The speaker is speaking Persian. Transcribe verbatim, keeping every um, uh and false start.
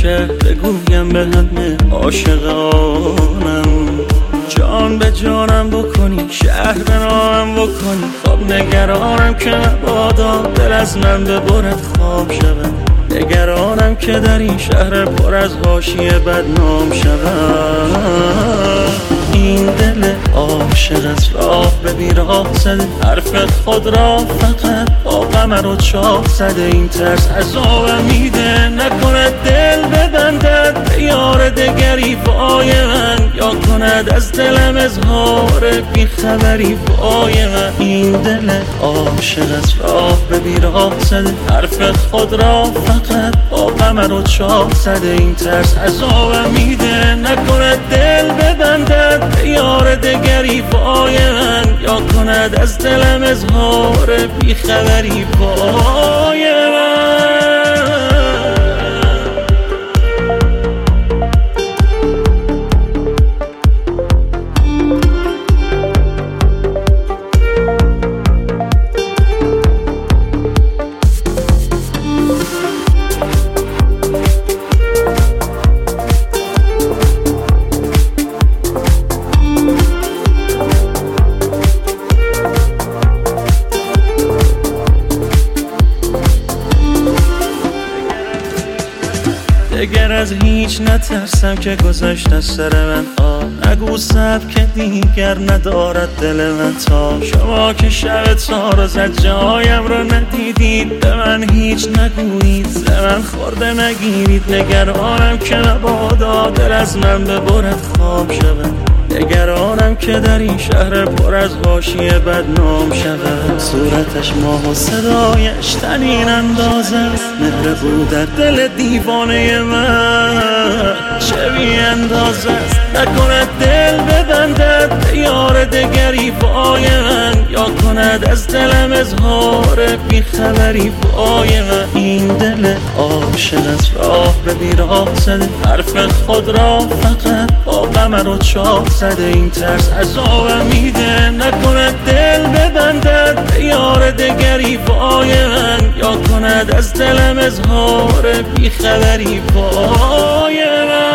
میشه بگویم به همه عاشقانم، جان به جانم بکنی، شهر به نامم بکنی. خب نگرانم که مبادا دل از من ببرد خواب شدم، نگرانم که در این شهر پر از حاشیه بدنام شدم. این دل عاشق از راه به بیراه زده، حرف خود را فقط با قمر و چاه زده. این ترس عذابم میده نکند دل ببندد به یار دگری وای من، یا کند از دلم اظهار بیخبری وای من. این دل عاشق از راه به بیراه زده، حرف خود را فقط با قمر و چاه زده. این ترس عذابم میده نکند دل ببندد به یار دگری وای من، یا کند از دلم اظهار بیخبری وای من. دگر از هیچ نترسم که گذشت از سر من. آه نگو سبک دیگر ندارد دل من تا شما که شب تارو زد جایم رو ندیدید. به من هیچ نگویید، ز من خورده نگیرید. نگرانم که مبادا دل از من ببرد خواب شود، نگرانم که در این شهر پر از حاشیه بدنام شود. صورتش ماه و صدایش تنین انداز است، مهر بود در دل دیوانه من چه بی انداز است. نکند دل ببندد به یار دگری وای من، یا کند از دلم اظهار بیخبری وای من. این دل عاشق از راه به بیراه زده، حرف خود را فقط با قمر و چاه زده. این ترس عذابم میده نکند دل ببندد به یار دگری وای من، یا کند از دلم اظهار بیخبری وای من.